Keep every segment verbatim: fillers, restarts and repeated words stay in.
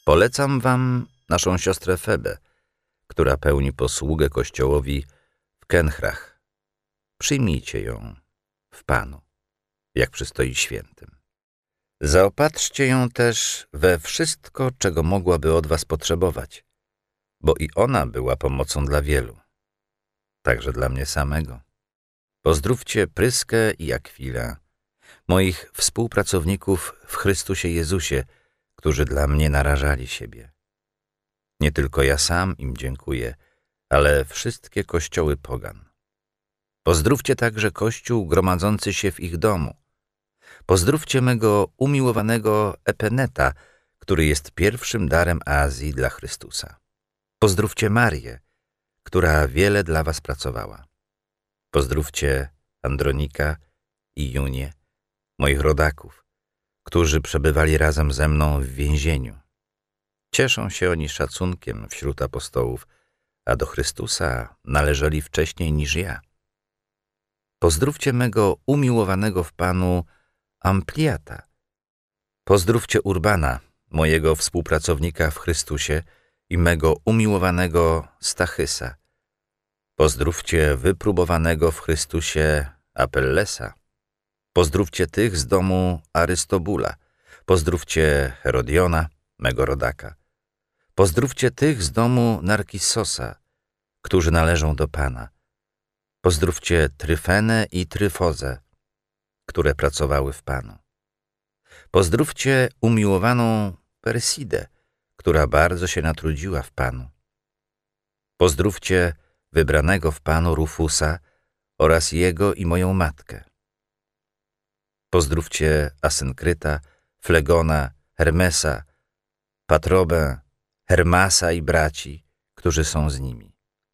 Polecam wam naszą siostrę Febę, która pełni posługę Kościołowi w Kenchrach. Przyjmijcie ją w Panu, jak przystoi świętym. Zaopatrzcie ją też we wszystko, czego mogłaby od was potrzebować, bo i ona była pomocą dla wielu, także dla mnie samego. Pozdrówcie Pryskę i Akwilę, moich współpracowników w Chrystusie Jezusie, którzy dla mnie narażali siebie. Nie tylko ja sam im dziękuję, ale wszystkie kościoły pogan. Pozdrówcie także Kościół gromadzący się w ich domu. Pozdrówcie mego umiłowanego Epeneta, który jest pierwszym darem Azji dla Chrystusa. Pozdrówcie Marię, która wiele dla was pracowała. Pozdrówcie Andronika i Junię, moich rodaków, którzy przebywali razem ze mną w więzieniu. Cieszą się oni szacunkiem wśród apostołów, a do Chrystusa należeli wcześniej niż ja. Pozdrówcie mego umiłowanego w Panu Ampliata. Pozdrówcie Urbana, mojego współpracownika w Chrystusie, i mego umiłowanego Stachysa. Pozdrówcie wypróbowanego w Chrystusie Apellesa. Pozdrówcie tych z domu Arystobula. Pozdrówcie Herodiona, mego rodaka. Pozdrówcie tych z domu Narkisosa, którzy należą do Pana. Pozdrówcie Tryfenę i Tryfozę, które pracowały w Panu. Pozdrówcie umiłowaną Persidę, która bardzo się natrudziła w Panu. Pozdrówcie wybranego w Panu Rufusa oraz jego i moją matkę. Pozdrówcie Asynkryta, Flegona, Hermesa, Patrobę, Hermasa i braci, którzy są z nimi.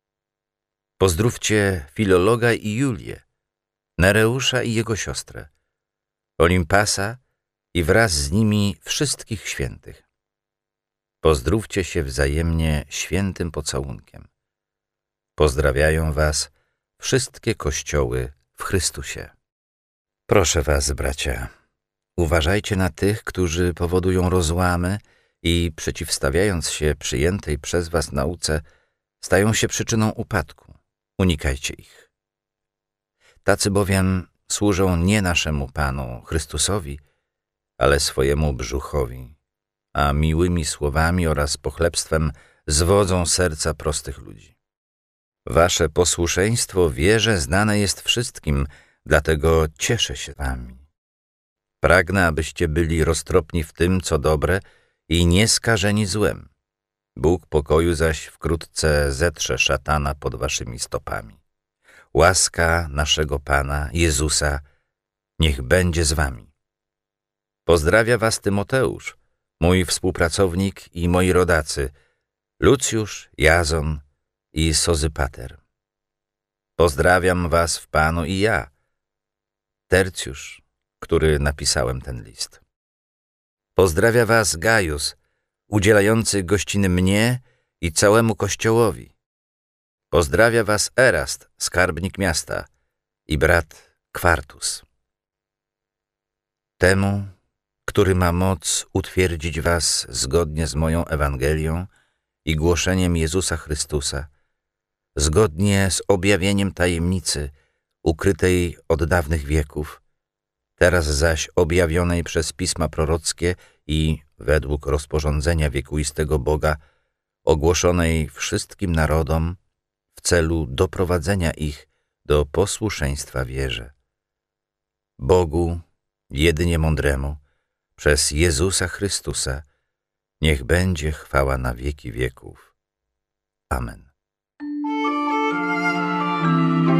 Pozdrówcie Filologa i Julię, Nereusza i jego siostrę, Olimpasa i wraz z nimi wszystkich świętych. Pozdrówcie się wzajemnie świętym pocałunkiem. Pozdrawiają was wszystkie kościoły w Chrystusie. Proszę was, bracia, uważajcie na tych, którzy powodują rozłamy i przeciwstawiając się przyjętej przez was nauce, stają się przyczyną upadku. Unikajcie ich. Tacy bowiem służą nie naszemu Panu Chrystusowi, ale swojemu brzuchowi, a miłymi słowami oraz pochlebstwem zwodzą serca prostych ludzi. Wasze posłuszeństwo wierze znane jest wszystkim, dlatego cieszę się wami. Pragnę, abyście byli roztropni w tym, co dobre i nieskażeni złem. Bóg pokoju zaś wkrótce zetrze szatana pod waszymi stopami. Łaska naszego Pana Jezusa niech będzie z wami. Pozdrawia was Tymoteusz, mój współpracownik i moi rodacy, Lucjusz, Jazon i Sozypater. Pozdrawiam was w Panu i ja, Tercjusz, który napisałem ten list. Pozdrawia was Gajus, udzielający gościny mnie i całemu Kościołowi. Pozdrawia was Erast, skarbnik miasta, i brat Kwartus. Temu, który ma moc utwierdzić was zgodnie z moją Ewangelią i głoszeniem Jezusa Chrystusa, zgodnie z objawieniem tajemnicy ukrytej od dawnych wieków, teraz zaś objawionej przez pisma prorockie i według rozporządzenia wiekuistego Boga, ogłoszonej wszystkim narodom w celu doprowadzenia ich do posłuszeństwa wierze. Bogu, jedynie mądremu, przez Jezusa Chrystusa, niech będzie chwała na wieki wieków. Amen.